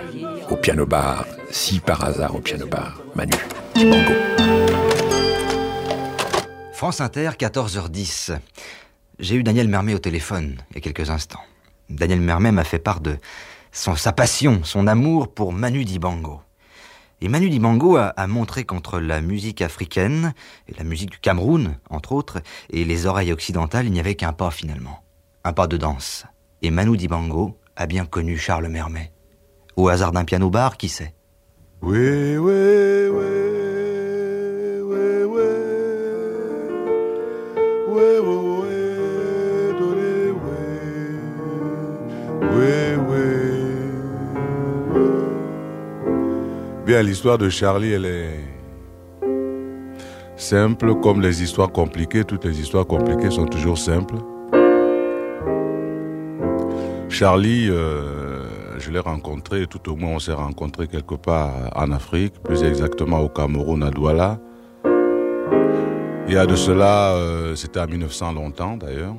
au piano bar, si par hasard au piano bar, Manu Dibango. France Inter, 14h10. J'ai eu Daniel Mermet au téléphone il y a quelques instants. Daniel Mermet m'a fait part de sa passion, son amour pour Manu Dibango. Et Manu Dibango a montré qu'entre la musique africaine, et la musique du Cameroun, entre autres, et les oreilles occidentales, il n'y avait qu'un pas finalement. Un pas de danse. Et Manu Dibango a bien connu Charles Mermet. Au hasard d'un piano-bar, qui sait? Oui, oui, oui, oui, oui, oui, oui, oui, oui. Bien, l'histoire de Charlie, elle est simple comme les histoires compliquées. Toutes les histoires compliquées sont toujours simples. Charlie, je l'ai rencontré, tout au moins on s'est rencontré quelque part en Afrique, plus exactement au Cameroun, à Douala. Il y a de cela, c'était en 1900 longtemps d'ailleurs.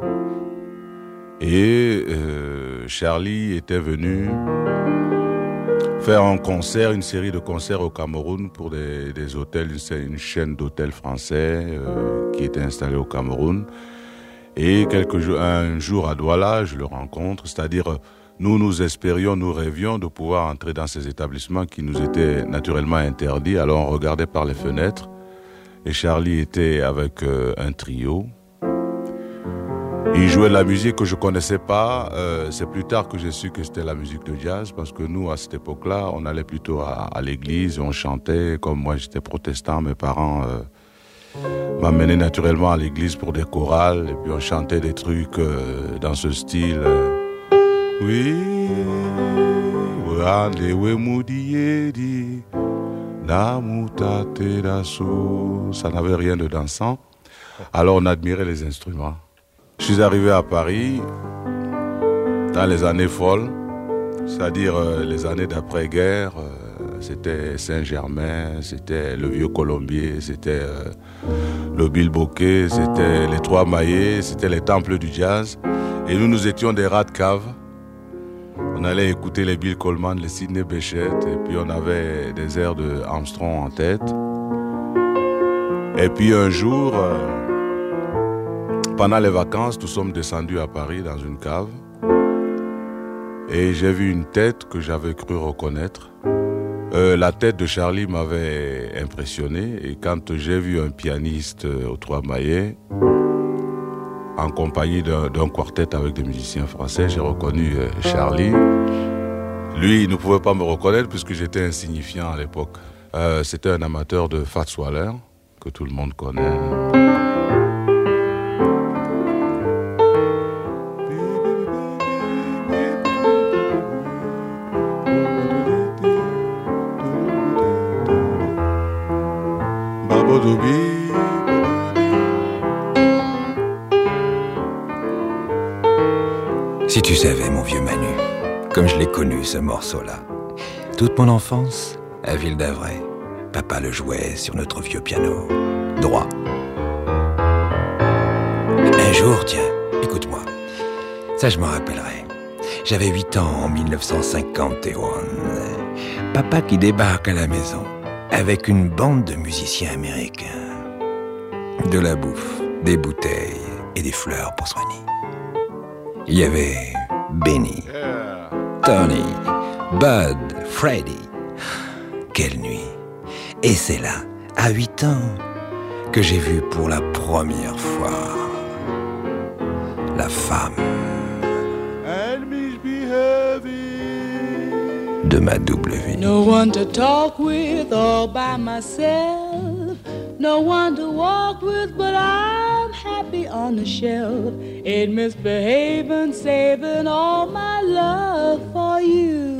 Et Charlie était venu faire un concert, une série de concerts au Cameroun pour des hôtels, une chaîne d'hôtels français qui était installée au Cameroun. Et un jour à Douala, je le rencontre, c'est-à-dire nous espérions, nous rêvions de pouvoir entrer dans ces établissements qui nous étaient naturellement interdits. Alors on regardait par les fenêtres et Charlie était avec un trio. Il jouait de la musique que je connaissais pas. C'est plus tard que j'ai su que c'était la musique de jazz parce que nous, à cette époque-là, on allait plutôt à l'église, on chantait. Comme moi, j'étais protestant, mes parents m'amenaient naturellement à l'église pour des chorales et puis on chantait des trucs dans ce style. Oui, ça n'avait rien de dansant. Alors on admirait les instruments. Je suis arrivé à Paris dans les années folles, c'est-à-dire les années d'après-guerre. C'était Saint-Germain, c'était le Vieux Colombier, c'était le Bilboquet, c'était les Trois Maillets, c'était les temples du jazz. Et nous étions des rats de cave. On allait écouter les Bill Coleman, les Sidney Bechet, et puis on avait des airs de Armstrong en tête. Et puis un jour, pendant les vacances, nous sommes descendus à Paris dans une cave. Et j'ai vu une tête que j'avais cru reconnaître. La tête de Charlie m'avait impressionné. Et quand j'ai vu un pianiste aux Trois Maillets, en compagnie d'un quartet avec des musiciens français, j'ai reconnu Charlie. Lui, il ne pouvait pas me reconnaître puisque j'étais insignifiant à l'époque. C'était un amateur de Fats Waller, que tout le monde connaît. Si tu savais, mon vieux Manu, comme je l'ai connu, ce morceau-là. Toute mon enfance, à Ville d'Avray, papa le jouait sur notre vieux piano, droit. Un jour, tiens, écoute-moi, ça je m'en rappellerai. J'avais 8 ans en 1951. Papa qui débarque à la maison avec une bande de musiciens américains. De la bouffe, des bouteilles et des fleurs pour soigner. Il y avait Benny, Tony, Bud, Freddie. Quelle nuit! Et c'est là, à 8 ans, que j'ai vu pour la première fois la femme de ma double vie. No one to talk with all by myself. No one to walk with, but I'm happy on the shelf. Ain't misbehaving, saving all my love for you.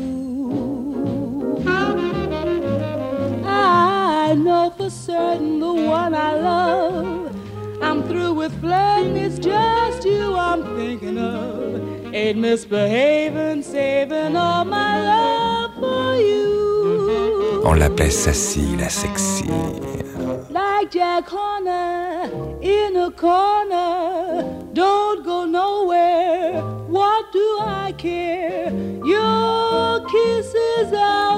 I know for certain the one I love. I'm through with flirting, it's just you I'm thinking of. Ain't misbehaving, saving all my love for you. On l'appelait Sassy, la sexy. Like Jack Horner in a corner, don't go nowhere. What do I care? You're kisses out